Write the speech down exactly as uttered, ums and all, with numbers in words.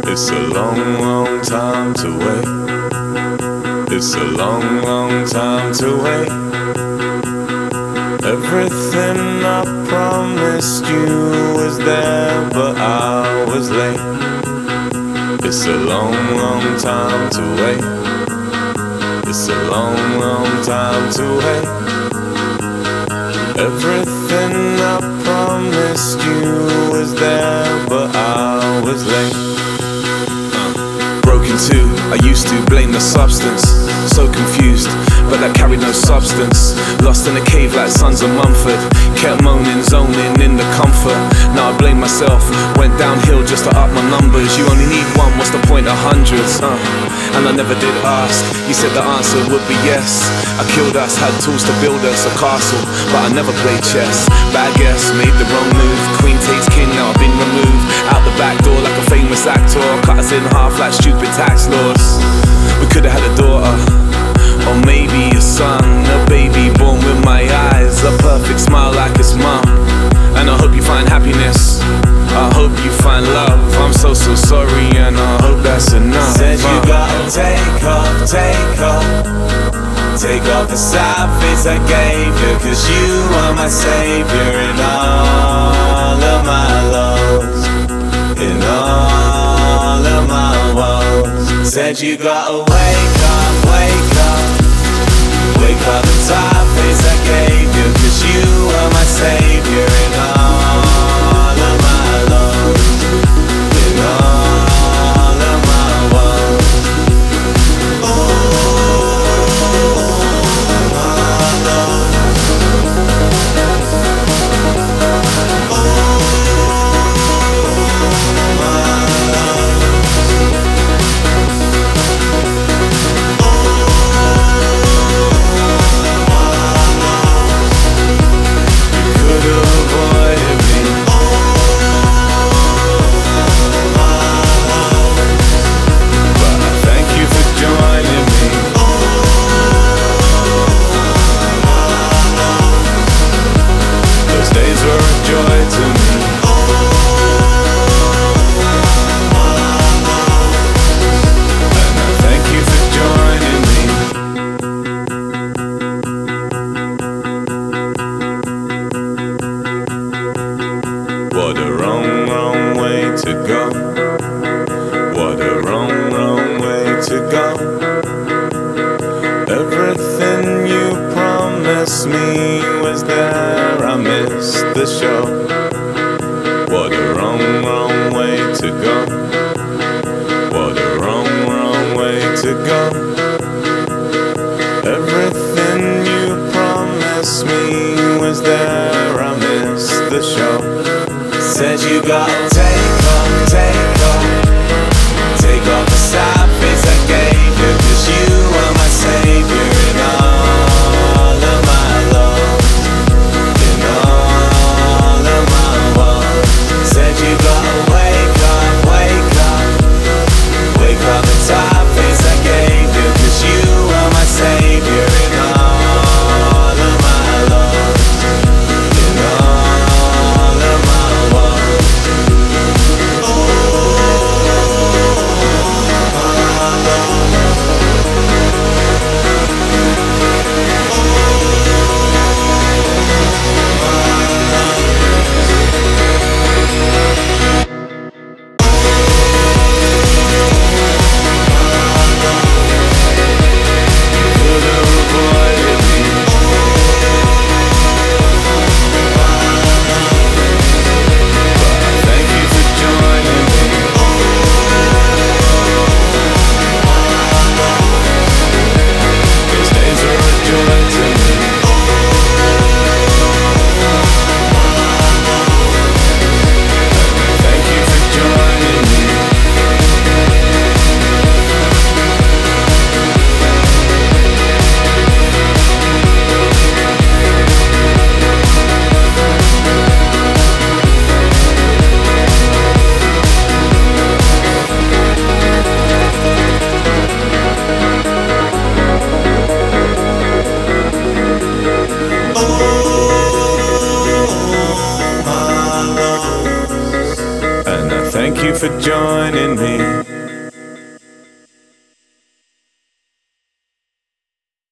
It's a long, long time to wait. It's a long, long time to wait. Everything I promised you was there, but I was late. It's a long, long time to wait. It's a long, long time to wait. Everything I promised you was there, but I was late. Broken too, I used to blame the substance. So confused, but that carried no substance. Lost in a cave like Sons of Mumford. Kept moaning, zoning in the comfort. Now I blame myself, went downhill just to up my numbers. You only need one, what's the point of hundreds? Uh, and I never did ask, you said the answer would be yes. I killed us, had tools to build us a castle, but I never played chess. Bad guess, made the wrong move. Queen takes king, now I've been removed. Out the back door like a famous actor. Cut us in half like stupid tax laws. We could've had a daughter, or maybe a son, a baby born with my eyes, a perfect smile like his mom. And I hope you find happiness, I hope you find love. I'm so, so sorry and I hope that's enough. Said you gotta take off, take off. Take off the sad face I gave you, cause you are my savior in all of my lows, in all of my woes. Said you gotta wake up, wake up. Wake up the top face I gave you, cause you are my savior in all of my lows, in all of my woes. What a wrong, wrong way to go. What a wrong, wrong way to go. Everything you promised me was there, I missed the show. What a wrong, wrong way to go. What a wrong, wrong way to go. Everything you promised me was there, I missed the show. Said you gotta take off, take off. Take off the sad face I gave you, cause you are my savior in all of my lows, in all of my woes. Said you gotta wake up, wake up. Wake up the top face I gave you, cause you are my savior in all of my lows, in all of my woes. you for joining me.